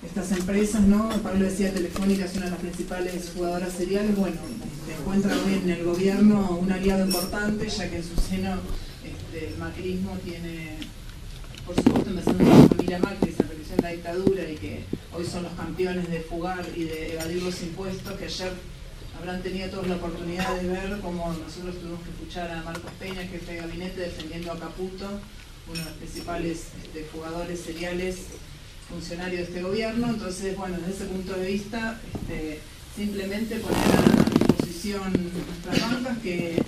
estas empresas, ¿no? Pablo decía Telefónica es una de las principales jugadoras seriales. Bueno, encuentra hoy en el gobierno un aliado importante, ya que en su seno el macrismo tiene, por supuesto, empezando con la familia Macri, se realizó en la dictadura y que hoy son los campeones de fugar y de evadir los impuestos, que ayer habrán tenido todos la oportunidad de ver cómo nosotros tuvimos que escuchar a Marcos Peña, jefe de gabinete, defendiendo a Caputo, uno de los principales jugadores seriales, funcionario de este gobierno. Entonces, bueno, desde ese punto de vista, simplemente poner a disposición nuestras bancas que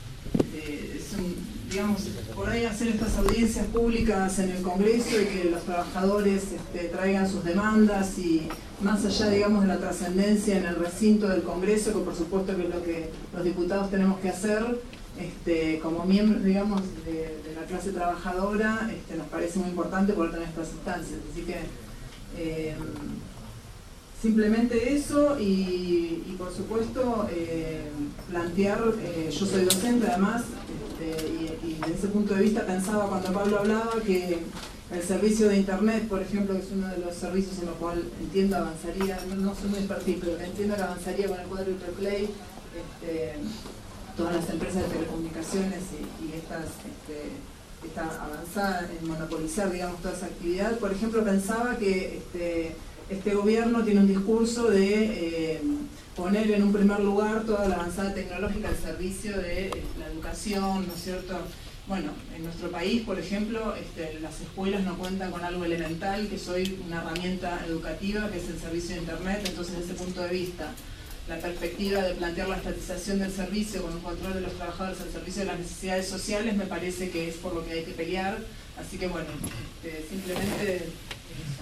digamos, por ahí hacer estas audiencias públicas en el Congreso y que los trabajadores traigan sus demandas, y más allá, digamos, de la trascendencia en el recinto del Congreso, que por supuesto que es lo que los diputados tenemos que hacer, como miembros, digamos, de la clase trabajadora, nos parece muy importante poder tener estas instancias. Así que simplemente eso, y por supuesto plantear, yo soy docente además, y desde ese punto de vista pensaba cuando Pablo hablaba que el servicio de internet, por ejemplo, que es uno de los servicios en los cuales entiendo avanzaría, no soy muy expertise, pero entiendo que avanzaría con el cuádruple play, todas las empresas de telecomunicaciones y esta avanzada en monopolizar, digamos, toda esa actividad. Por ejemplo, pensaba que este gobierno tiene un discurso de poner en un primer lugar toda la avanzada tecnológica al servicio de la educación, ¿no es cierto? Bueno, en nuestro país, por ejemplo, las escuelas no cuentan con algo elemental, que es hoy una herramienta educativa, que es el servicio de internet. Entonces, desde ese punto de vista, la perspectiva de plantear la estatización del servicio con un control de los trabajadores al servicio de las necesidades sociales, me parece que es por lo que hay que pelear. Así que bueno, simplemente